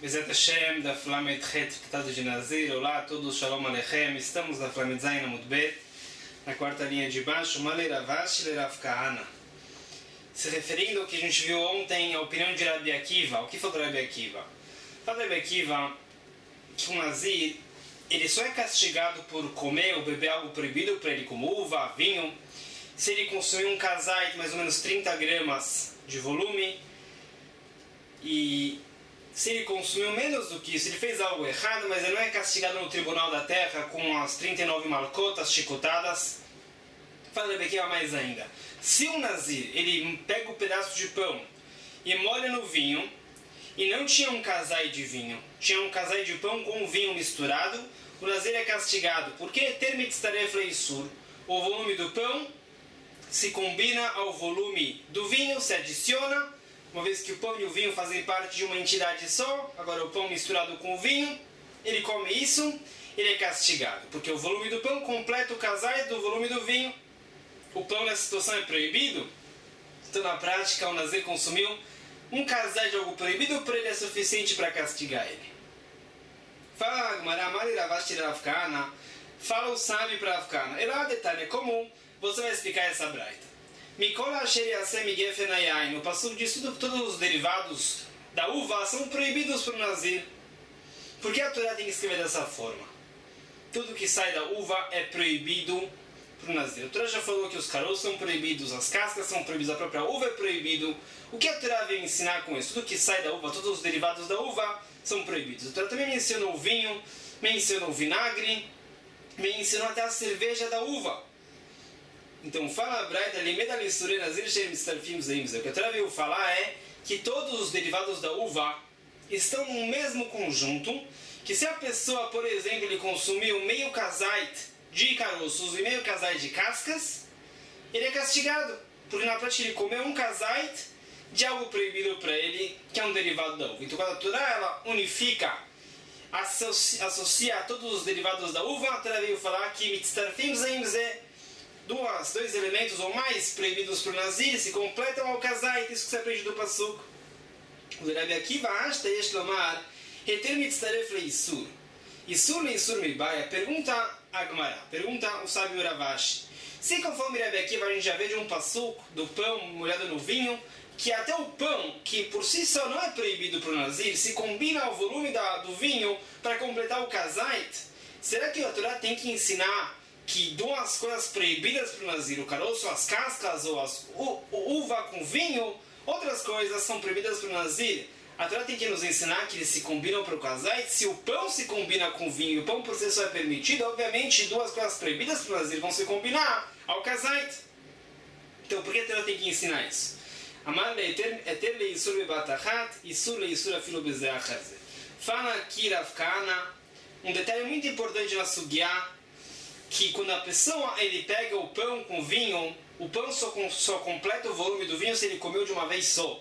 Bezat Hashem, da Flamet Het, Tratado de Nazir. Olá a todos, Shalom Aleichem. Estamos na Flamet Zayin Amud Bet, na quarta linha de baixo, Malei Ravash le Rav Kahana. Se referindo ao que a gente viu ontem, a opinião de Rabi Akiva. O que falou Rabi Akiva? Fala Rabi Akiva que um Nazir, ele só é castigado por comer ou beber algo proibido para ele, como uva, vinho, se ele consumir um kazait, mais ou menos 30 gramas de volume, e se ele consumiu menos do que isso, ele fez algo errado, mas ele não é castigado no tribunal da terra com as 39 malcotas, chicotadas. Fala Rabi Akiva mais ainda. Se um Nazir, ele pega um pedaço de pão e molha no vinho, e não tinha um casai de vinho, tinha um casai de pão com vinho misturado, o Nazir é castigado, porque termit taref leisur, o volume do pão se combina ao volume do vinho, se adiciona, uma vez que o pão e o vinho fazem parte de uma entidade só, agora o pão misturado com o vinho, ele come isso, ele é castigado, porque o volume do pão completa o casai do volume do vinho. O pão nessa situação é proibido, então na prática o Nazir consumiu um casai de algo proibido, para ele é suficiente para castigar ele. Fala Agmará, Mali Ravash le Rav Kahana, fala o sábio para Rav Kahana. Ela é detalhe comum, você vai explicar essa braita. Mikola Asher Yasem Gefen Hayain, o passuco diz tudo, todos os derivados da uva são proibidos para o Nazir. Por que a Torá tem que escrever dessa forma? Tudo que sai da uva é proibido para o Nazir. A Torá já falou que os caroços são proibidos, as cascas são proibidas, a própria uva é proibido. O que a Torá vem ensinar com isso? Tudo que sai da uva, todos os derivados da uva são proibidos. A Torá também menciona o vinho, menciona o vinagre, mencionou até a cerveja da uva. Então fala a Braita, Limeda Lissure Nazir Shem Starfim Zeimze. O que a Torá veio falar é que todos os derivados da uva estão no mesmo conjunto, que se a pessoa, por exemplo, ele consumiu meio casait de caroços e meio casait de cascas, ele é castigado, porque na prática ele comeu um casait de algo proibido para ele, que é um derivado da uva. Então quando a Torá ela unifica, associa todos os derivados da uva, a Torá veio falar que Mitztarfim Zeimze, dois elementos ou mais proibidos para o Nazir se completam ao casait, isso que você aprende do passuco. O Rabi Akiva Ashta Yesh Lomar Heter Mitztaref Leisur Isur Leisur Meibaya. Pergunta Agmará, pergunta o sábio Ravashi, se conforme Rabi Akiva a gente já vê de um passuco do pão molhado no vinho, que até o pão, que por si só não é proibido para o Nazir, se combina ao volume do vinho para completar o casait, será que a Torá tem que ensinar que duas coisas proibidas para o Nazir, o caroço, as cascas ou as uva com vinho, outras coisas são proibidas para o Nazir? A Torá tem que nos ensinar que eles se combinam para o casait. Se o pão se combina com vinho e o pão por si só é permitido, obviamente duas coisas proibidas para o Nazir vão se combinar ao casait. Então por que a Torá tem que ensinar isso? Amar le'eter le'isur bebatachat, isur le'isur afilo beze'achazé. Fala aqui Rav Kahana um detalhe muito importante na Sugiá, que quando a pessoa ele pega o pão com vinho, o pão só completa o volume do vinho se ele comeu de uma vez só.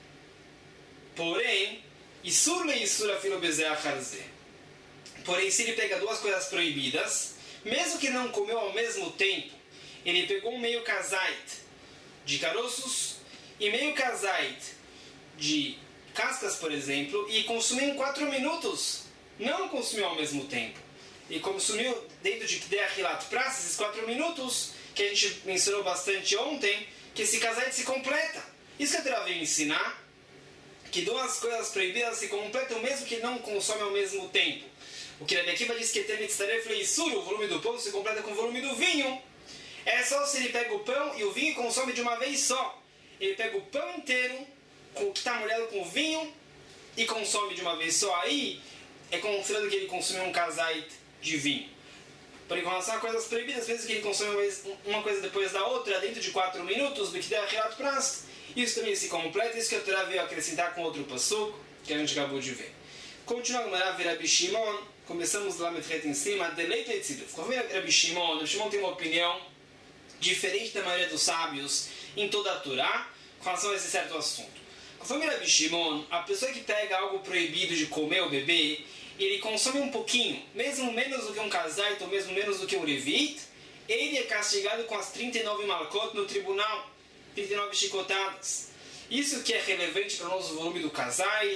Porém, isur le'isur afilo beze'achazé. Porém, se ele pega duas coisas proibidas, mesmo que não comeu ao mesmo tempo, ele pegou um meio casait de caroços e meio casait de cascas, por exemplo, e consumiu em 4 minutos. Não consumiu ao mesmo tempo. E consumiu dentro de Kidei Achilat Pras, esses 4 minutos, que a gente mencionou bastante ontem, que esse casait se completa. Isso que a Torá veio ensinar, que duas coisas proibidas se completam mesmo que não consome ao mesmo tempo. O que Rabi Akiva diz que o volume do pão se completa com o volume do vinho. É só se ele pega o pão e o vinho consome de uma vez só. Ele pega o pão inteiro, que está molhado com vinho, e consome de uma vez só. Aí é considerado que ele consumiu um casait de vinho. Porém, com relação a coisas proibidas, mesmo que ele consome uma coisa depois da outra, dentro de 4 minutos, isso também se completa. Isso que a Torá veio acrescentar com outro passuco, que a gente acabou de ver. Continuando a ver Rabi Shimon, começamos lá metret em cima, deleita e tziduf. Conforme Rabi Shimon tem uma opinião diferente da maioria dos sábios em toda a Torá, com relação a esse certo assunto. Conforme Rabi Shimon, a pessoa que pega algo proibido de comer ou beber, ele consome um pouquinho, mesmo menos do que um casait ou mesmo menos do que um revit, ele é castigado com as 39 malkot no tribunal, 39 chicotadas. Isso que é relevante para o nosso volume do casait,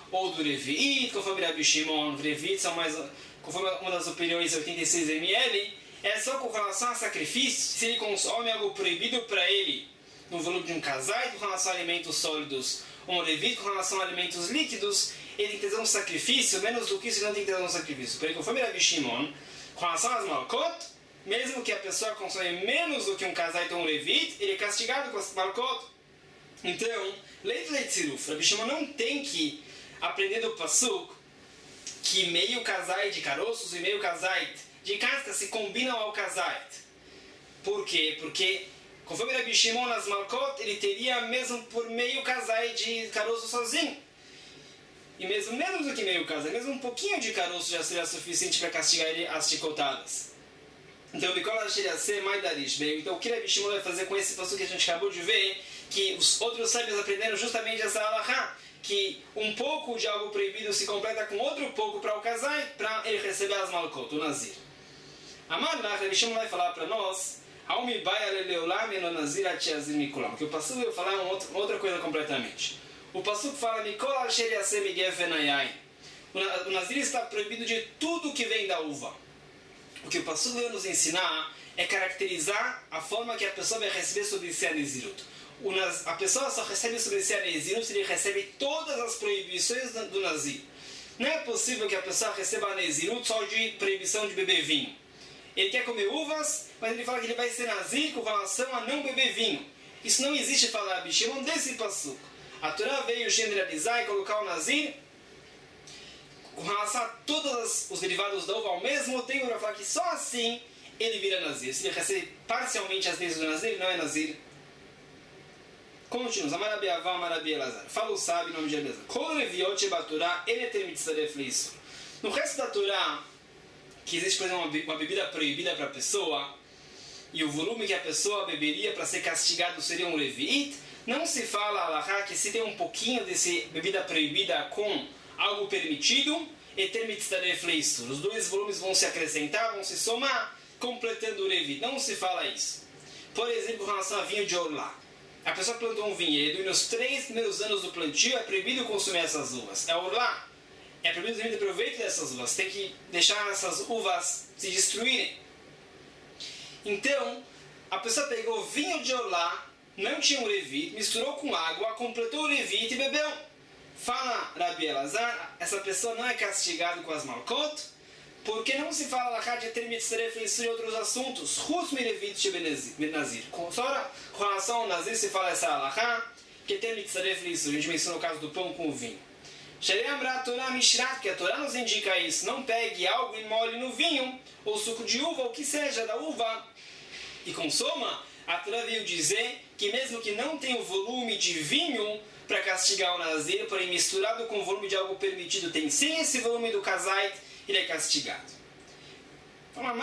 ou do Revi'it, conforme Rabi Shimon. Revi'it são mais, conforme uma das opiniões, 86 ml. É só com relação a sacrifício, se ele consome algo proibido para ele, no volume de um casai, com relação a alimentos sólidos, ou um Revi'it com relação a alimentos líquidos, ele tem que fazer um sacrifício, menos do que isso ele não tem que fazer um sacrifício. Porém, conforme Rabi Shimon, com relação às malkot, mesmo que a pessoa consome menos do que um casai ou um Revi'it, ele é castigado com as malkot. Então, leite tziruf, Rabi Shimon não tem que aprender do pasuk que meio casai de caroços e meio casai de casca se combinam ao casai. Por quê? Porque, conforme Rabi Shimon, nas malkot, ele teria mesmo por meio casai de caroço sozinho. E mesmo menos do que meio casai, mesmo um pouquinho de caroço já seria suficiente para castigar ele as chicotadas. Então, então, o que Rabi Shimon vai fazer com esse passo que a gente acabou de ver, que os outros sábios aprenderam justamente essa halachá, que um pouco de algo proibido se completa com outro pouco para o casai, para ele receber as malkot, o nazir. Amar lá, Rabi Shimon vai falar para nós, que o passuco vai falar outra coisa completamente. O passuco fala, o nazir está proibido de tudo que vem da uva. O que o passuco vai nos ensinar é caracterizar a forma que a pessoa vai receber sobre si a nezirut. A pessoa só recebe sobre si a nezirut se ele recebe todas as proibições do nazir. Não é possível que a pessoa receba a nezirut só de proibição de beber vinho. Ele quer comer uvas, mas ele fala que ele vai ser nazir com relação a não beber vinho. Isso não existe, fala Rabi Shimon, desse passuco. A Torá veio generalizar e colocar o nazir com relação a todos os derivados da uva ao mesmo tempo, para falar que só assim ele vira nazir. Se ele recebe parcialmente as leis do nazir, ele não é nazir. Continuamos. Amarabi Avá, Amarabi Elazar. Fala o sábio em nome de Elazar. Kol reviot baturá, ele termitzaref leisur. No resto da Torá, que existe, por exemplo, uma bebida proibida para a pessoa, e o volume que a pessoa beberia para ser castigado seria um Revi'it, não se fala, alahá, que se tem um pouquinho desse bebida proibida com algo permitido, os dois volumes vão se acrescentar, vão se somar, completando o Revi'it. Não se fala isso. Por exemplo, com relação a vinho de Orlá. A pessoa plantou um vinhedo e nos 3 primeiros anos do plantio é proibido consumir essas uvas. É Orlá. É proibido ter proveito dessas uvas. Tem que deixar essas uvas se destruírem. Então, a pessoa pegou vinho de Orlá, não tinha um Revi'it, misturou com água, completou o Revi'it e bebeu. Fala Rabi Elazar, essa pessoa não é castigada com as malkot, porque não se fala lá de ter mitzref em outros assuntos. Rus mi Revi'it benazir. Só com relação ao nazir se fala essa alahá, que ter mitzref isso. A gente mencionou o caso do pão com o vinho. A Torá Mishrat, que a Torá nos indica isso. Não pegue algo e molhe no vinho, ou suco de uva, ou o que seja da uva, e consoma. A Torá veio dizer que mesmo que não tenha o volume de vinho para castigar o nazir, porém misturado com o volume de algo permitido, tem sim esse volume do kazait, ele é castigado. Qual é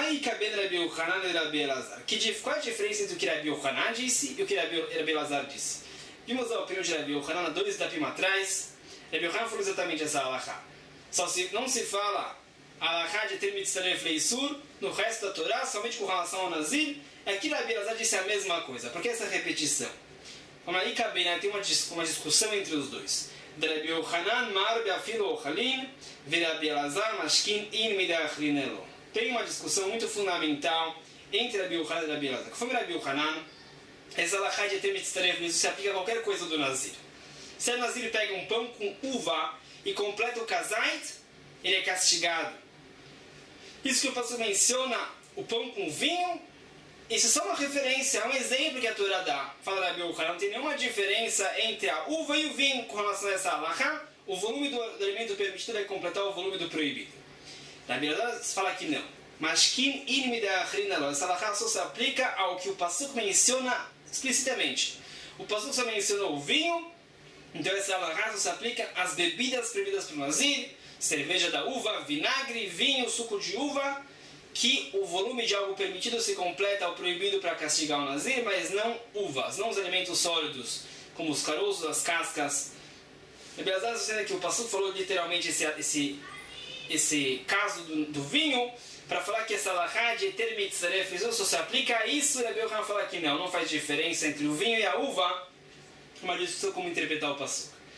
a diferença entre o que Rabi Yohanan disse e o que Rabi Elazar disse? Vimos a opinião de Rabi Yohanan 2 dapim atrás. Rabi Yohanan falou exatamente essa alahá. Não se fala alahá de ter mitzaref leisur no resto da Torá, somente com relação ao nazir. Aqui Rabi Elazar disse a mesma coisa. Por que essa repetição? Tem uma discussão entre os dois. Rabi Yohanan mar be'afilo ochalin Rabi Elazar mashkin in midachrinelo. Tem uma discussão muito fundamental entre Rabi Yohanan e Rabi Elazar. Conforme Rabi Yohanan, essa alahá de ter mitzaref leisur se aplica a qualquer coisa do nazir. Se o nazir pega um pão com uva e completa o kazait, ele é castigado. Isso que o pastor menciona, o pão com vinho, isso é só uma referência, é um exemplo que a Torá dá. Fala Rabi Yohanan, não tem nenhuma diferença entre a uva e o vinho com relação a essa alahá. O volume do alimento permitido vai completar o volume do proibido. Rabi Elazar fala que não. Mas kim in midachrinalo, essa alahá só se aplica ao que o pasuk menciona explicitamente. O pasuk só mencionou o vinho, então essa alahá só se aplica às bebidas proibidas pelo nazir, cerveja da uva, vinagre, vinho, suco de uva, que o volume de algo permitido se completa ao proibido para castigar o nazir, mas não uvas, não os alimentos sólidos, como os caroços, as cascas. Apesar de que o pastor falou literalmente esse caso do vinho, para falar que essa alahá de ter mitzaref só se aplica a isso, Rabi Yohanan fala que não faz diferença entre o vinho e a uva, uma discussão como interpretar o pastor.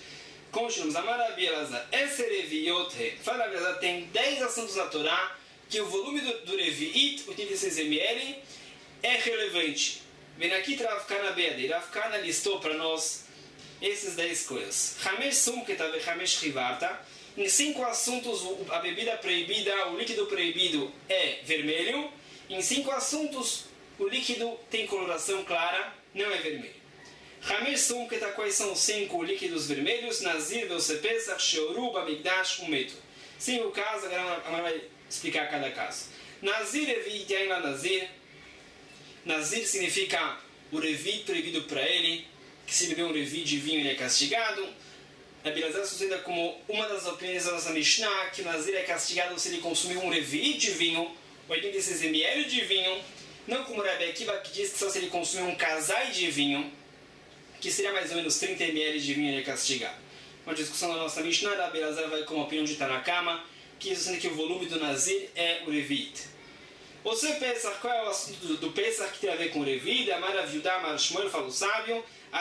Continuamos. Amarabi Elazar. Esse Reviot, fala a verdade, tem 10 assuntos na Torá que o volume do Revi'it, 86 ml, é relevante. Vem aqui Rav Kana Beade. Rav Kana listou para nós esses 10 coisas. Hamesh Sumketa ve Hamesh Chivarta. Em 5 assuntos, a bebida proibida, o líquido proibido é vermelho. Em 5 assuntos, o líquido tem coloração clara, não é vermelho. Hamesh Sumketa, quais são os 5 líquidos vermelhos? Nazir, Veusepesach, Sheoru, Bamigdash, Umeto. 5 casos, agora vai explicar cada caso. Nazir, Evit, Yaina Nazir. Nazir significa o Revit proibido para ele, que se beber um Revit de vinho ele é castigado. A Bilazar sustenta como uma das opiniões da nossa Mishnah que o Nazir é castigado se ele consumir um Revit de vinho, 86 ml de vinho, não como o Rabbi Akiva que diz que só se ele consumir um casai de vinho, que seria mais ou menos 30 ml de vinho ele é castigado. Uma discussão da nossa Mishnah, a Bilazar vai com a opinião de Tanakama, que sustenta que o volume do Nazir é o Revit. Você pensa qual é o assunto do Pesach que tem a ver com o Revit? Amar Aviudá, Amar Shmuel, fala o sábio.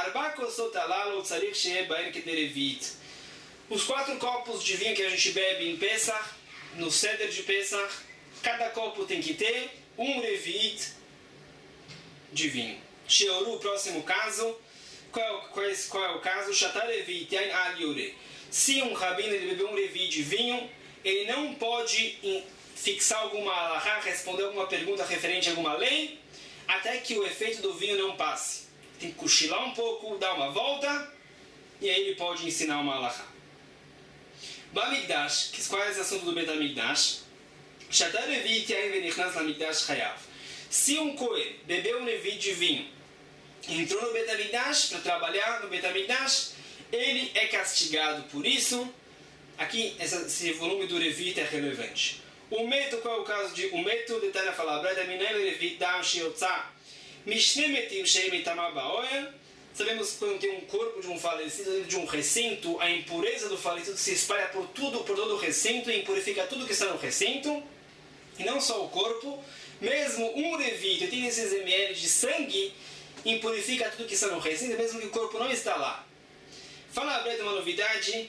Os 4 copos de vinho que a gente bebe em Pesach, no Seder de Pesach, cada copo tem que ter um Revit de vinho. Sheoru, próximo caso. Qual é o caso? Shatar Revit, Yain Al Yure. Se um rabino ele beber um Revit de vinho, ele não pode fixar alguma alahá, responder alguma pergunta referente a alguma lei, até que o efeito do vinho não passe. Tem que cochilar um pouco, dar uma volta, e aí ele pode ensinar uma alahá. Bamigdash, qual é esse assunto do Betamigdash? Shatar Revit Yain Venichnas Lamigdash Chayav. Se um Kohen bebeu um Revit de vinho, entrou no Betamigdash para trabalhar no Betamigdash, ele é castigado por isso. Aqui, esse volume do Revit é relevante. O meto, qual é o caso de o meto? Detalhe a falar. Sabemos que quando tem um corpo de um falecido, de um recinto, a impureza do falecido se espalha por todo o recinto e impurifica tudo que está no recinto. E não só o corpo, mesmo um Revit, 86 ml de sangue, impurifica tudo que está no recinto, mesmo que o corpo não está lá. Fala a Breda uma novidade,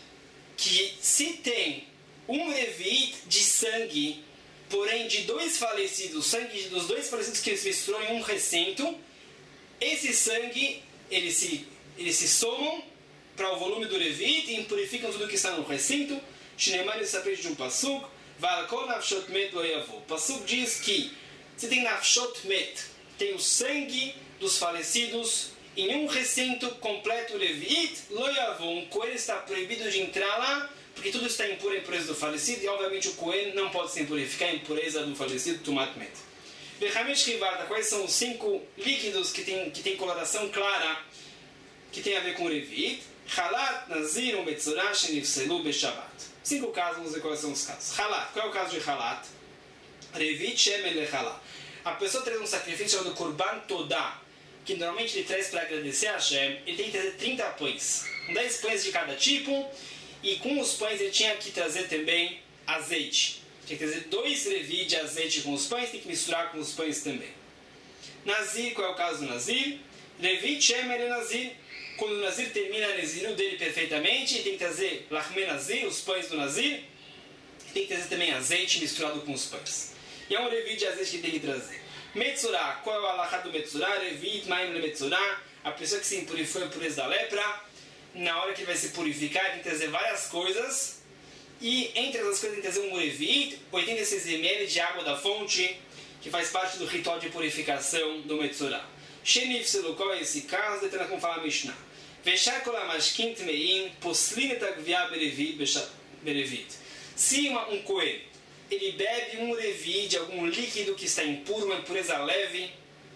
que se tem um Revit de sangue, porém de 2 falecidos, sangue dos 2 falecidos que se misturam em um recinto, esse sangue, eles se somam para o volume do Revit e impurificam tudo que está no recinto. Shinemar se aprende de um Pasuk, Valkol Nafshot Met Lo Yavo. O Pasuk diz que se tem Nafshot Met, tem o sangue dos falecidos em um recinto completo Revit, Lo Yavo, um Kohen está proibido de entrar lá, porque tudo está impuro, a impureza do falecido, e obviamente o Kohen não pode se impurificar a impureza do falecido, Tumat Met. Bechamesh Chivarta, quais são os 5 líquidos que tem coloração clara, que tem a ver com o Revit? Halat, Nazir, Metzorah, Shenifselu, Beshabat. 5 casos, vamos ver quais são os casos. Halat, qual é o caso de Halat? Revit, Shemen, Lechalat. A pessoa traz um sacrifício chamado Korban Todá, que normalmente ele traz para agradecer a Hashem, ele tem que trazer 30 pães, 10 pães de cada tipo, e com os pães ele tinha que trazer também azeite. Tinha que trazer 2 Revit de azeite com os pães, tem que misturar com os pães também. Nazir, qual é o caso do Nazir? Revit, Shemer e Nazir. Quando o Nazir termina a Naziru dele perfeitamente, ele tem que trazer Lachme Nazir, os pães do Nazir, e tem que trazer também azeite misturado com os pães. E é um Revit de azeite que tem que trazer. Metzorah, qual é o alahá do Metzorah? Revit, Maim le Metzorah, a pessoa que se impurificou a impureza da lepra, na hora que ele vai se purificar, ele tem que trazer várias coisas, e entre essas coisas tem que trazer um Revit, 86 ml de água da fonte, que faz parte do ritual de purificação do Metzorah. Shenif Selu, qual é esse caso? Detendo como fala a Mishnah. Veshakol amashkin tmeim, poslin et agvia berevit. Se um Kohen ele bebe um Revit de algum líquido que está impuro, uma impureza leve,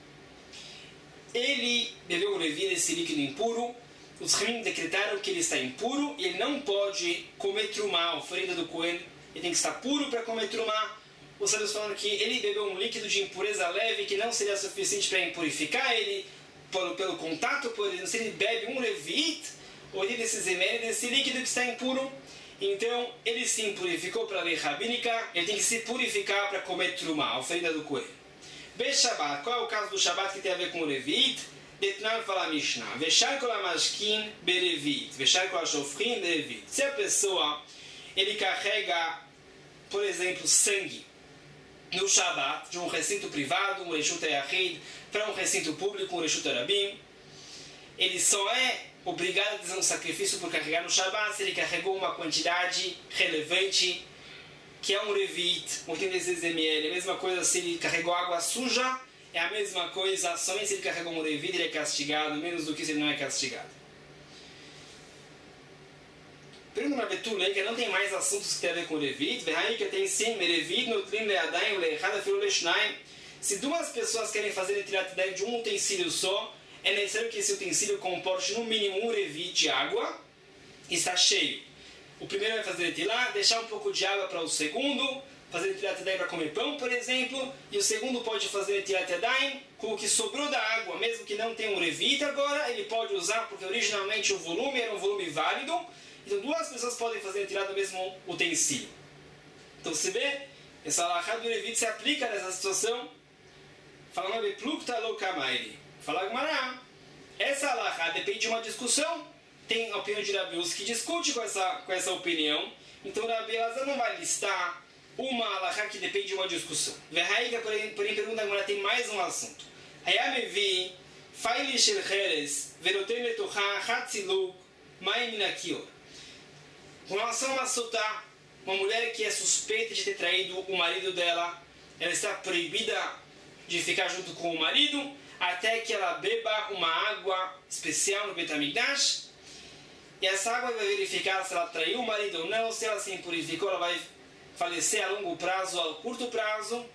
ele bebeu um Revit desse líquido impuro, os Ramim decretaram que ele está impuro e ele não pode comer trumá, a oferenda do Kohen, ele tem que estar puro para comer trumá. Os sábios falam que ele bebeu um líquido de impureza leve que não seria suficiente para impurificar ele pelo contato, por exemplo, se ele bebe um Revit, 86 ml desse líquido que está impuro, então ele se impurificou para a lei rabínica, ele tem que se purificar para comer trumá, a oferenda do Kohen. Beshabat, qual é o caso do Shabat que tem a ver com o Revit? Detnan fala a Mishnah. Veshar kol hamashkin berevit. Veshar kol hashofrim berevit. Se a pessoa, ele carrega, por exemplo, sangue no Shabbat, de um recinto privado, um Reshut Yachid, para um recinto público, um Reshut Rabim, ele só é obrigado a fazer um sacrifício por carregar no Shabbat se ele carregou uma quantidade relevante, que é um Revit, 86 ml. A mesma coisa se ele carregou água suja, é a mesma coisa, somente se ele carregou um Revit ele é castigado, menos do que se ele não é castigado. Pergunta na Betulei, que não tem mais assuntos que tem a ver com o Revit. Que tem sim, Merevit, Nutlim, Leadaim, Leechada, Filoleshnaim. Se duas pessoas querem fazer Netilat Yadayim de um utensílio só, é necessário que esse utensílio comporte no mínimo um Revit de água e está cheio. O primeiro vai fazer Netilat, deixar um pouco de água para o segundo, fazer Netilat Yadayim para comer pão, por exemplo, e o segundo pode fazer Netilat Yadayim com o que sobrou da água, mesmo que não tenha um Revit agora, ele pode usar, porque originalmente o volume era um volume válido. Então duas pessoas podem fazer Netilat do mesmo utensílio. Então se vê, essa alahá do Revit se aplica nessa situação. Fala Beplukta Lokamairi. Fala Gmará. Essa alahá depende de uma discussão. Tem a opinião de Rabi Uzi que discute com essa opinião. Então Rabi Elazar não vai listar uma alahá que depende de uma discussão. Verraíga, porém, pergunta Gmará, tem mais um assunto. Hayamevi, Faili Shel Cheres, Verotem Letochá, Hatziluk, Mai Minakior. Com relação a uma sotá, uma mulher que é suspeita de ter traído o marido dela, ela está proibida de ficar junto com o marido até que ela beba uma água especial no Beit HaMikdash. E essa água vai verificar se ela traiu o marido ou não. Se ela se impurificou, ela vai falecer a longo prazo ou a curto prazo.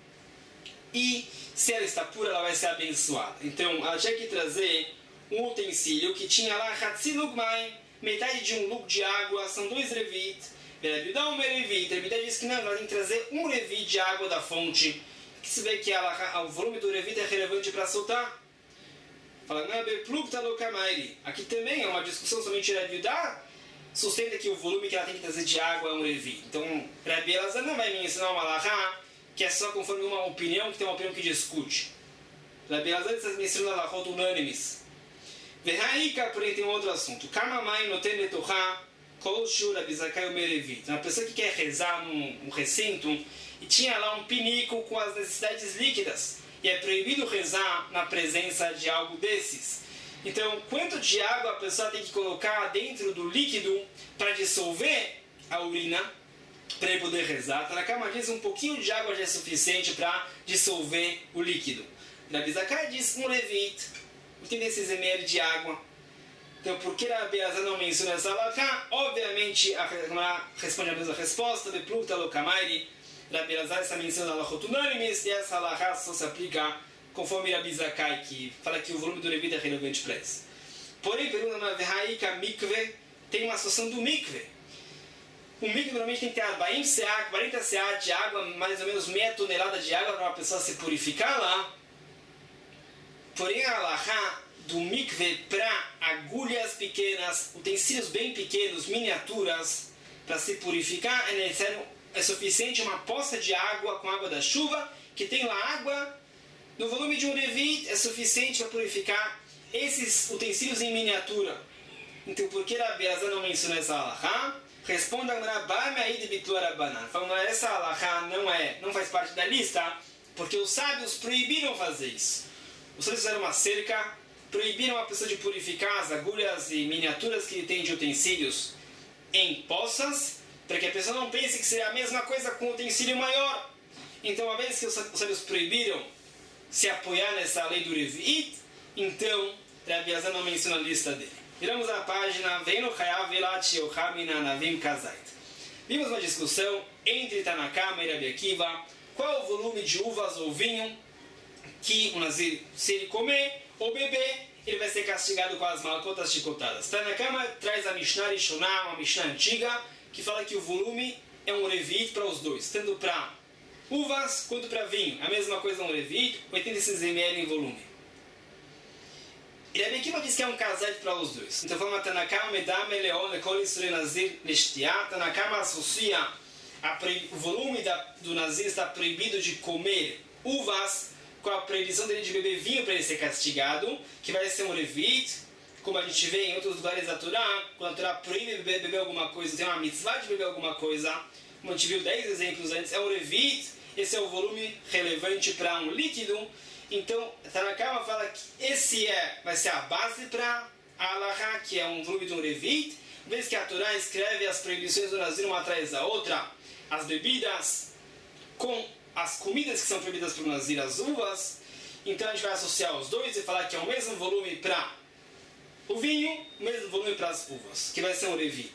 E se ela está pura, ela vai ser abençoada. Então, ela tinha que trazer um utensílio que tinha lá Hatziluk Mai, metade de um lug de água, são 2 Revit. Dá um Revit. Revit diz que não, ela tem que trazer um Revit de água da fonte. Que se vê que o volume do Revit é relevante para soltar. Fala, não é Beplukta Lokamairi. Aqui também é uma discussão somente Rabi Yudá sustenta que o volume que ela tem que trazer de água é um Revit. Então, Rabi Elazar não vai me ensinar uma alahá que é só conforme uma opinião, que tem uma opinião que discute. Rabi Elazar está me ensinando alahot unânimes. Verraíka, porém, tem um outro assunto. Kamamai noten letochá kol shur abizakai umerevit. Uma pessoa que quer rezar num recinto e tinha lá um pinico com as necessidades líquidas. E é proibido rezar na presença de algo desses. Então, quanto de água a pessoa tem que colocar dentro do líquido para dissolver a urina, para ele poder rezar? Tanakama diz um pouquinho de água já é suficiente para dissolver o líquido. Rabi Zakai diz um Revit, 86 ml de água. Então, por que Rabi Elazar não menciona essa alahá? Obviamente, a responde a mesma resposta, de Plukta Lokamairi. Rabi Elazar está mencionando alahot unânimes, e essa alahá só se aplica conforme Rabi Zakai, que fala que o volume do Revit é relevante para isso. Porém, pergunta na Verraíka Mikve, tem uma situação do Mikve. O Mikve normalmente tem que ter 40 CA de água, mais ou menos meia tonelada de água para uma pessoa se purificar lá. Porém, a alahá do mikve para agulhas pequenas, utensílios bem pequenos, miniaturas, para se purificar, é suficiente uma poça de água com água da chuva, que tem lá água, no volume de um Revit, é suficiente para purificar esses utensílios em miniatura. Então, por que Rabi Elazar não menciona essa alahá? Responda a essa alahá não faz parte da lista, porque os sábios proibiram fazer isso. Os sábios fizeram uma cerca, proibiram a pessoa de purificar as agulhas e miniaturas que ele tem de utensílios em poças, para que a pessoa não pense que seria a mesma coisa com um utensílio maior. Então, uma vez que os sábios proibiram se apoiar nessa lei do Revit, então Rabi Elazar não menciona a lista dele. Viramos a página, vimos uma discussão entre Tanakama e Rabi Akiva, qual é o volume de uvas ou vinho que o Nazir, se ele comer ou beber, ele vai ser castigado com as malcotas chicotadas. Tanakama traz a Mishnah Rishoná, uma Mishnah antiga, que fala que o volume é um Revit para os dois, tanto para uvas quanto para vinho. A mesma coisa um Revit, 86 ml em volume. E Rabi Akiva diz que é um casete para os dois. Então vamos a Tanakama, Medame, Leon, Lekol Yisrael Nazir, Neshtiá. Tanakama associa o volume do Nazir está proibido de comer uvas com a proibição dele de beber vinho para ele ser castigado, que vai ser um revit, como a gente vê em outros lugares da Torá, quando a Torá proíbe beber alguma coisa, tem uma mitzvah de beber alguma coisa, como a gente viu 10 exemplos antes, é um revit, esse é o volume relevante para um líquido. Então, Tanakama fala que esse vai ser a base para a Halakha, que é um volume de um revit, vez que a Torá escreve as proibições do Nazir uma atrás da outra, as bebidas com as comidas que são proibidas para o Nazir, as uvas, então a gente vai associar os dois e falar que é o mesmo volume para o vinho, o mesmo volume para as uvas, que vai ser um revit.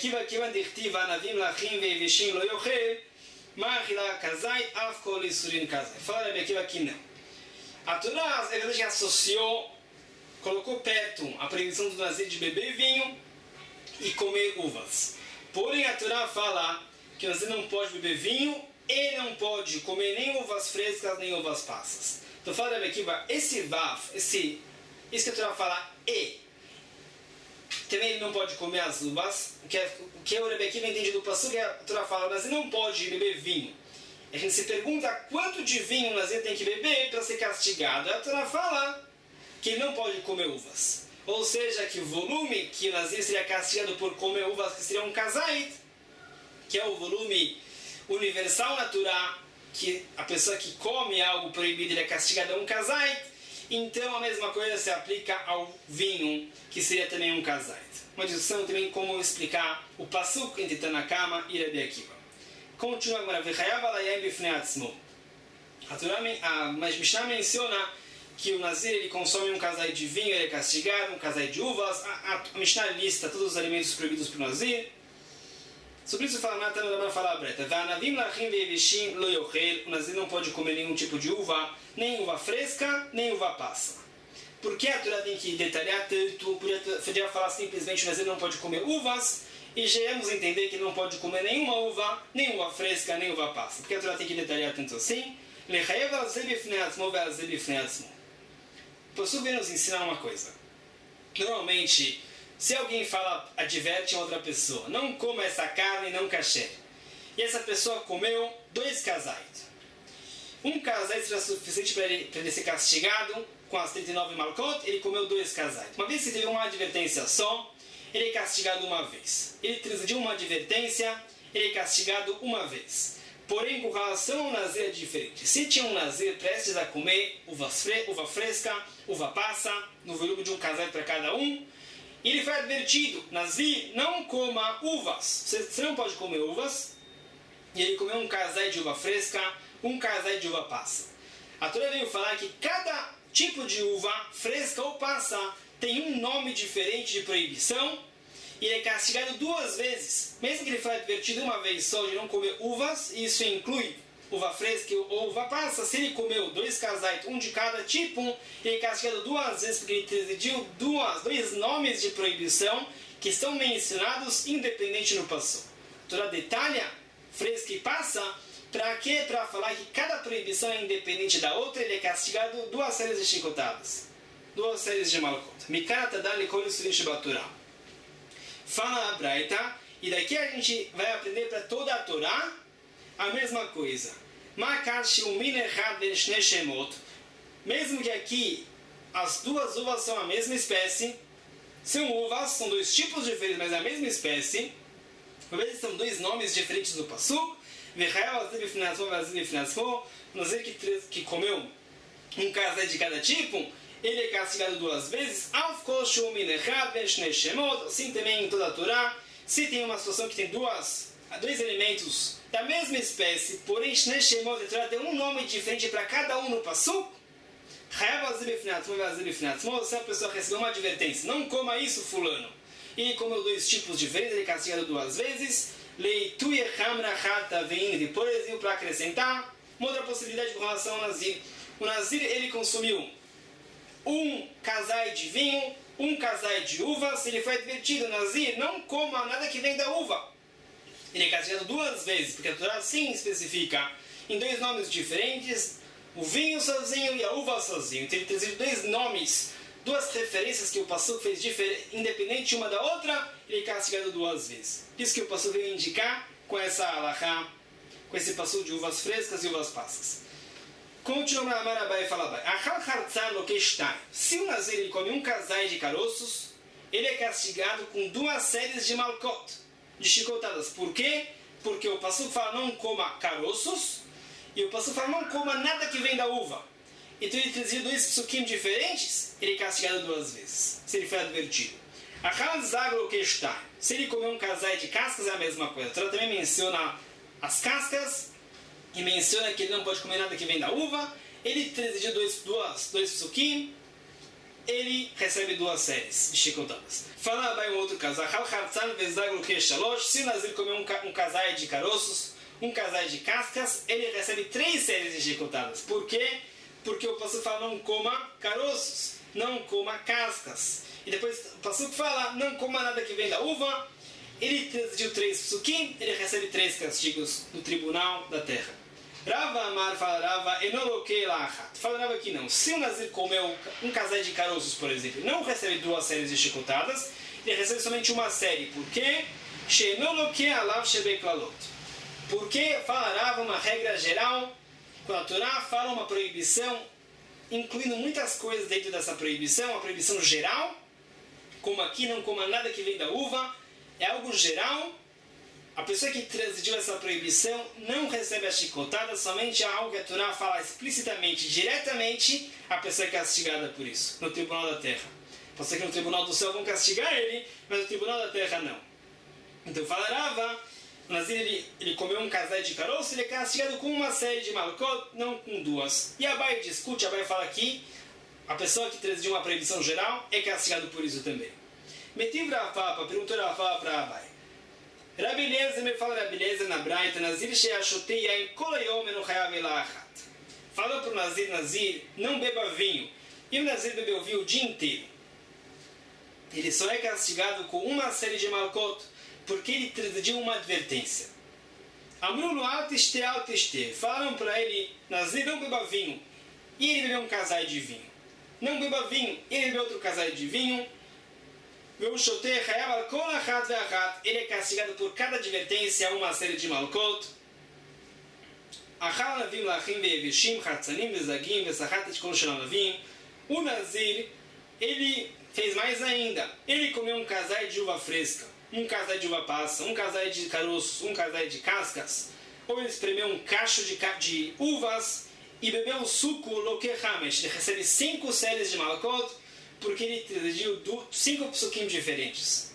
Fala Rabi Akiva que não. A Torá, é verdade que associou, colocou perto a proibição do Nazir de beber vinho e comer uvas. Porém, a Torá fala que o Nazir não pode beber vinho e não pode comer nem uvas frescas, nem uvas passas. Então, fala Rabi Akiva, esse vav, isso que a Torá fala também ele não pode comer as uvas, o que o Rabi Akiva entende do passuco, a Torá fala, o Nazir não pode beber vinho. A gente se pergunta quanto de vinho o Nazir tem que beber para ser castigado. A Torá fala que ele não pode comer uvas. Ou seja, que o volume que o Nazir seria castigado por comer uvas, que seria um kazait, que é o volume universal na Torá, que a pessoa que come algo proibido ele é castigada a um kazait. Então a mesma coisa se aplica ao vinho, que seria também um kazait. Uma discussão também como explicar o pasuk entre Tanakama e Rabi Akiva. Continua agora. A Mishnah menciona que o Nazir ele consome um kazait de vinho, ele é castigado, um kazait de uvas. A Mishnah lista todos os alimentos proibidos para o Nazir. Sobre isso fala Natan, não fala a breta. O Nazir não pode comer nenhum tipo de uva, nem uva fresca, nem uva passa. Por que a Torá tem que detalhar tanto? Podia falar simplesmente o Nazir não pode comer uvas, e já íamos entender que não pode comer nenhuma uva, nem uva fresca, nem uva passa. Por que a Torá tem que detalhar tanto assim? O Passuco vem nos ensinar uma coisa. Normalmente, se alguém adverte a outra pessoa, não coma essa carne não kasher, e essa pessoa comeu 2 kazait. Um kazait será suficiente para ele ser castigado com as 39 malkot, ele comeu 2 kazait. Uma vez que teve uma advertência só, ele é castigado uma vez. Ele transgrediu uma advertência, ele é castigado uma vez. Porém, com relação ao Nazir é diferente. Se tinha um Nazir prestes a comer uva fresca, uva passa, no volume de um kazait para cada um, e ele foi advertido, Nazir, não coma uvas. Você não pode comer uvas. E ele comeu um kazait de uva fresca, um kazait de uva passa. A Torá veio falar que cada tipo de uva, fresca ou passa, tem um nome diferente de proibição e ele é castigado 2 vezes. Mesmo que ele foi advertido uma vez só de não comer uvas, e isso inclui uva fresca ou uva passa, se ele comeu 2 kazait, um de cada tipo, ele é castigado 2 vezes porque ele transgrediu 2 nomes de proibição que estão mencionados independente no passo. A Torá detalha fresca e passa, para quê? Para falar que cada proibição é independente da outra, ele é castigado 2 séries de chicotadas, 2 séries de malkot. Fala a Braita, e daqui a gente vai aprender para toda a Torá a mesma coisa. Mesmo que aqui as 2 uvas são a mesma espécie, são 2 tipos diferentes, mas a mesma espécie, às vezes são 2 nomes diferentes do Pasuk. O Nazir que comeu um kazait de cada tipo, ele é castigado 2 vezes. Assim também em toda a Torá, se tem uma situação que tem 2 elementos da mesma espécie, porém a Torá tem um nome diferente para cada um no Pasuk, se a pessoa recebeu uma advertência, não coma isso fulano, e ele comeu 2 tipos diferentes, ele é castigado 2 vezes. Por exemplo, para acrescentar uma outra possibilidade com relação ao Nazir. O Nazir ele consumiu um kazait de vinho, um kazait de uvas. Ele foi advertido, Nazir, não coma nada que vem da uva. Ele é castigado 2 vezes, porque a Torá sim especifica em 2 nomes diferentes, o vinho sozinho e a uva sozinho. Então ele tem 2 nomes, 2 referências que o Passuco fez independente uma da outra, ele é castigado 2 vezes. Isso que o Passuco veio indicar com essa halakha, com esse Passuco de uvas frescas e uvas passas. Continua a Marabai e fala Abai. Achal hartzan lo que está. Se o Nazir ele come um casais de caroços, ele é castigado com 2 séries de malkot, de chicotadas. Por quê? Porque o passuco fala não coma caroços, e o passuco fala não coma nada que vem da uva. Então ele trazia 2 psukim diferentes, ele é castigado 2 vezes, se ele foi advertido. Achal zagro que está. Se ele comer um casais de cascas, é a mesma coisa. Então ela também menciona as cascas, e menciona que ele não pode comer nada que vem da uva. Ele trazia 2 psukim, ele recebe 2 séries de chicotadas. Fala vai um outro caso. Se o Nazir comer um casais de caroços, um casais de cascas, ele recebe 3 séries de chicotadas. Por quê? Porque o passuco fala não coma caroços, não coma cascas. E depois o passuco fala não coma nada que vem da uva. Ele decidiu 3 psukim, ele recebe 3 castigos no tribunal da terra. Rava Amar fala Rava enoloquei lachat. Fala Rava que não. Se o Nazir comeu um casais de caroços, por exemplo, não recebe 2 séries de chicotadas, ele recebe somente 1 série. Por quê? Shenoloquei alav shebeklalot. Porque fala Rava uma regra geral, quando a Torá fala uma proibição, incluindo muitas coisas dentro dessa proibição, uma proibição geral, como aqui não coma nada que vem da uva, é algo geral. A pessoa que transgrediu essa proibição não recebe a chicotada, somente algo que a Torá fala explicitamente, diretamente, a pessoa é castigada por isso, no tribunal da terra. Pode ser que no tribunal do céu vão castigar ele, mas no tribunal da terra não. Então fala Rava, o Nazir ele comeu um casais de caroço, ele é castigado com 1 série de malkot, não com 2. E Abai discute, Abai fala aqui, a pessoa que transgrediu uma proibição geral é castigado por isso também. Metiv Rafapa, perguntou Rafapa para Abai. Rabi Eliezer me fala Rabi Eliezer na Braita, Nazir she'ashotei yain kol hayom eno chayav ela achat. Fala para o Nazir, não beba vinho. E o Nazir bebeu vinho o dia inteiro. Ele só é castigado com 1 série de malkot, porque ele transgrediu uma advertência. Amrulu altiste altiste. Falaram para ele, Nazir, não beba vinho. E ele bebeu um casais de vinho. Não beba vinho. Ele bebeu outro casais de vinho. Ele é castigado por cada advertência, 1 série de malkot. O Nazir, ele fez mais ainda. Ele comeu um casais de uva fresca, um casais de uva passa, um casais de caroços, um casais de cascas. Ou ele espremeu um cacho de uvas e bebeu o suco lokehamesh. Ele recebe 5 séries de malkot, porque ele transgrediu 5 psukim diferentes.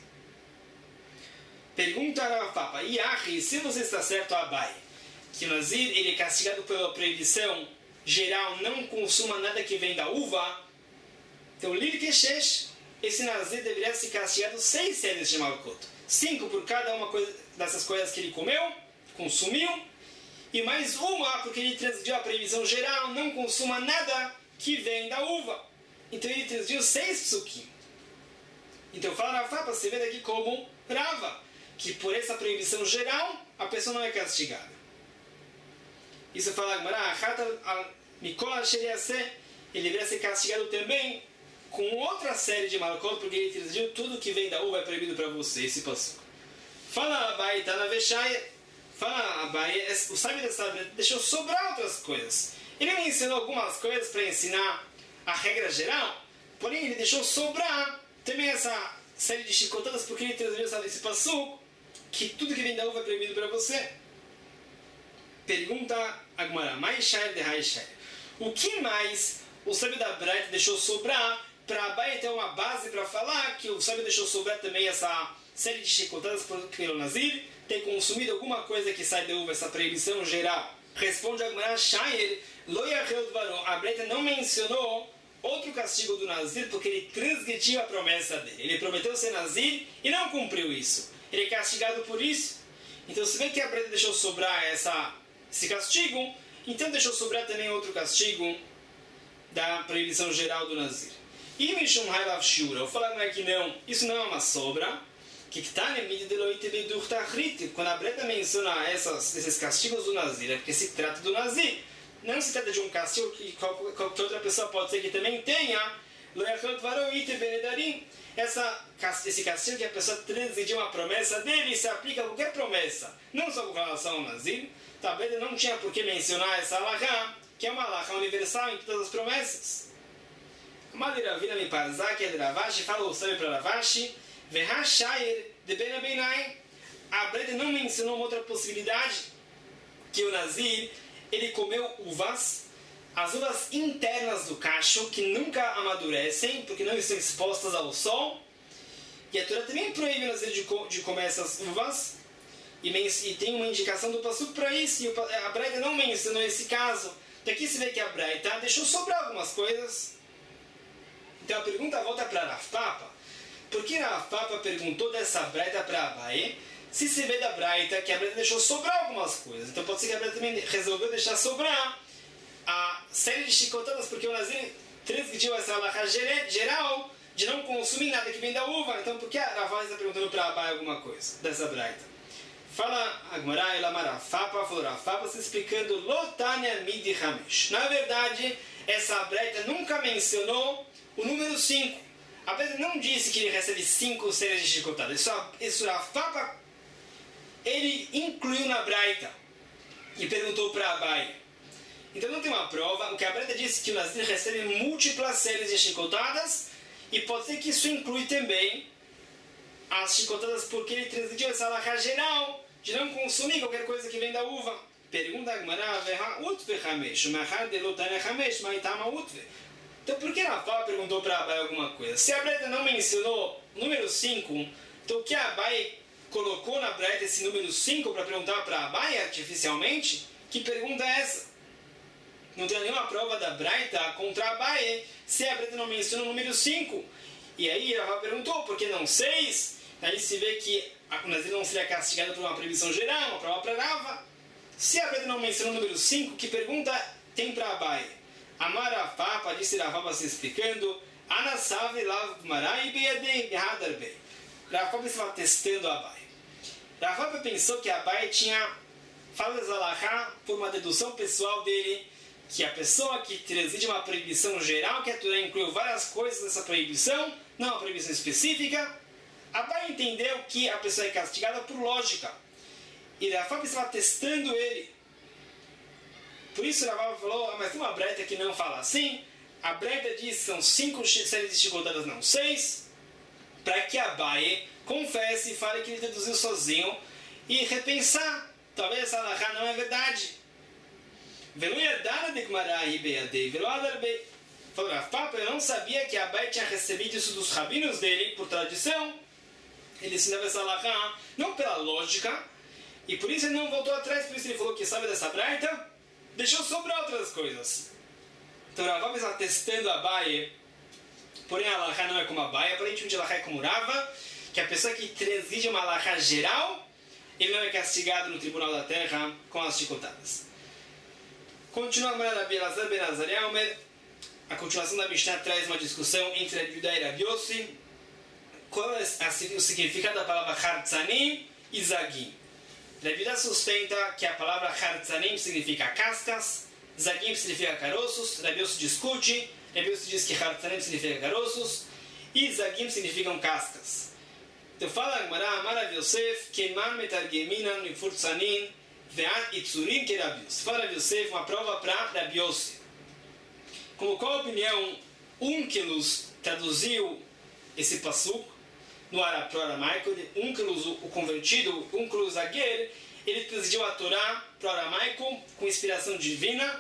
Pergunta a Rav Papa, Yahi, se você está certo, Abai, que o Nazir ele é castigado pela proibição geral, não consuma nada que vem da uva, então Lir Keshesh, esse Nazir deveria ser castigado 6 séries de malkot. 5 por cada uma dessas coisas que ele comeu, consumiu, e mais 1 porque ele transgrediu a proibição geral, não consuma nada que vem da uva. Então ele transgrediu 6 psukim. Então fala Rav Papa, você vê daqui como Rava, que por essa proibição geral, a pessoa não é castigada. Isso fala Agmará, ele deveria ser castigado também com outra série de malkot, porque ele transgrediu tudo que vem da uva é proibido para você, esse passuco. Fala Abai, tá na Veshaya, fala Abai, o sábio dessa deixou sobrar outras coisas. Ele me ensinou algumas coisas para ensinar a regra geral, porém ele deixou sobrar também essa série de chicotadas, porque ele transgrediu esse passuco, que tudo que vem da uva é proibido para você. Pergunta Agmará, mais shair de Haishai. O que mais o sábio da Braita deixou sobrar para Abai ter uma base para falar que o sábio deixou sobrar também essa série de chicotadas pelo Nazir, ter consumido alguma coisa que sai da uva, essa proibição geral? Responde Agmará, shair, lo yachel dvaro. A Braita não mencionou outro castigo do Nazir porque ele transgrediu a promessa dele. Ele prometeu ser Nazir e não cumpriu isso. Ele é castigado por isso. Então, se bem que a Braita deixou sobrar esse castigo, então deixou sobrar também outro castigo da proibição geral do Nazir. E Mishum Hailav Shura, eu falo que não, isso não é uma sobra. Quando a Braita menciona esses castigos do Nazir, é porque se trata do Nazir. Não se trata de um castigo que qualquer outra pessoa pode ser que também tenha. Esse castigo que a pessoa transgrediu uma promessa dele se aplica a qualquer promessa, não só com relação ao Nazir. A Braita não tinha por que mencionar essa alahá que é uma halakha universal em todas as promessas. Amali Ravina mi parzak el Ravashi, fala o sábio para Ravashi, Vehashayer de Ben Abinai. A Breda não mencionou uma outra possibilidade, que o Nazir, ele comeu uvas, as uvas internas do cacho, que nunca amadurecem, porque não estão expostas ao sol. E a Torá também proíbe o Nazir de comer essas uvas, e tem uma indicação do Passuco para isso, e a Breda não mencionou esse caso. Daqui se vê que a Breda deixou sobrar algumas coisas. Então a pergunta volta para Rav Papa. Por que Rav Papa perguntou dessa Breda para Abaye? Se se vê da Braita que a Breta deixou sobrar algumas coisas. Então pode ser que a Breta também resolveu deixar sobrar a série de chicotadas, porque o Nazir transmitiu essa halakha geral de não consumir nada que vem da uva. Então por que a Ravaz está perguntando para Abai alguma coisa dessa Braita? Fala Agmará, Elamara Fapa, falou Rafapa, se explicando Lotania Midi Hamesh. Na verdade, essa Braita nunca mencionou o número 5. A Breta não disse que ele recebe 5 séries de chicotadas. Isso Rafapa ele incluiu na Braita e perguntou para Abai. Então não tem uma prova. O que a Braita disse que o Nazir recebe múltiplas séries de chicotadas, e pode ser que isso inclui também as chicotadas porque ele transmitiu essa halakha geral de não consumir qualquer coisa que vem da uva. Pergunta a Gemara, então por que Rafa perguntou para Abai alguma coisa? Se a Braita não mencionou número 5, então o que a Abai colocou na Braita esse número 5 para perguntar para Abai artificialmente? Que pergunta é essa? Não tem nenhuma prova da Braita contra Abai se a Braita não menciona o número 5. E aí Rafa perguntou, por que não 6? Aí se vê que o Nazir não seria castigado por uma proibição geral, uma prova para Rava. Se a Braita não menciona o número 5, que pergunta tem para Abai? Amara Papa, disse Rafa se explicando, Anasave Lav Marai Beadei Hadarbei. Rafa estava testando Abai. Rafa pensou que Abai tinha falado de halakha por uma dedução pessoal dele, que a pessoa que transmite uma proibição geral, que a Torá incluiu várias coisas nessa proibição, não uma proibição específica, Abai entendeu que a pessoa é castigada por lógica. E Rafa estava testando ele. Por isso Rafa falou, mas tem uma Braita que não fala assim. A Braita diz que são 5 séries de chicotadas, não 6. Para que Abai confesse e fale que ele deduziu sozinho e repensar. Talvez essa halakha não é verdade. Falou, Rafa, eu não sabia que Abai tinha recebido isso dos rabinos dele por tradição. Ele ensinava essa halakha não pela lógica, e por isso ele não voltou atrás, por isso ele falou que sabe dessa Braita, deixou sobrar outras coisas. Então Rafa estava testando Abai. Porém, a halakha não é como Abai, aparentemente a halakha é como Rava, que a pessoa que transige uma halakha geral, ele não é castigado no tribunal da terra com as chicotadas. Continua agora Rabi Elazar ben Azariah, a continuação da Mishnah traz uma discussão entre Rabi Yehuda e Rabi Yossi. Qual é o significado da palavra Hartzanim e Zagim? Rabi Yehuda sustenta que a palavra Hartzanim significa cascas, Zagim significa caroços. Rabi Yossi discute. Rabi Yossi diz que Hartzanim significa caroços e Zagim significam cascas. Então fala Agmará, Amar Rabi Yosef, Keiman metargeminan mifurtzanin ve'at itzurim que Rabi Yosef. Fala Rabi Yosef, uma prova para Rabi Yossi. Como qual a opinião Unkelus traduziu esse passuco no aramaico? Unkelus, o convertido, Unkelus Aguer, ele traduziu a Torá para o aramaico com inspiração divina,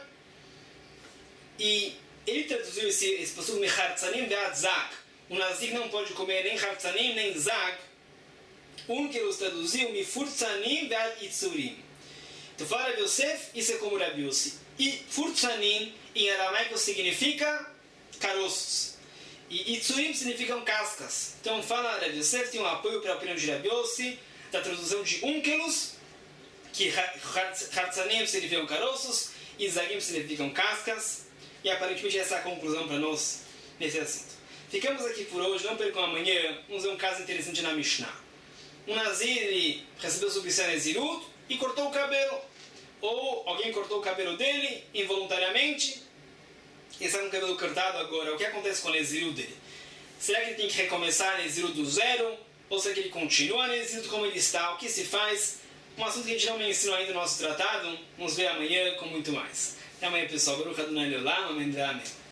e ele traduziu esse passuco Mechartzanim ve'at zag. O Nazir não pode comer nem Hartzanim nem zag. Unkelus traduziu Mifurtzanim ve'at itzurim. Então fala Rabi Yosef, isso é como Rabi Yossi. E Furtzanim em aramaico significa caroços. E Itzurim significam cascas. Então fala Rabi Yosef, tem um apoio para a opinião de Rabi Yossi, da tradução de Unkelus, que Hartzanim significam caroços e Zagim significam cascas. E aparentemente essa é a conclusão para nós nesse assunto. Ficamos aqui por hoje, não percam amanhã. Vamos ver um caso interessante na Mishnah. Um Nazir recebeu submissão Nezirut e cortou o cabelo. Ou alguém cortou o cabelo dele involuntariamente e está com o cabelo cortado agora. O que acontece com o Nezirut dele? Será que ele tem que recomeçar a Nezirut do zero? Ou será que ele continua a Nezirut como ele está? O que se faz? Um assunto que a gente não mencionou ainda no nosso tratado. Vamos ver amanhã com muito mais. Até amanhã, pessoal. Baruch Adonai Leolam. Amém.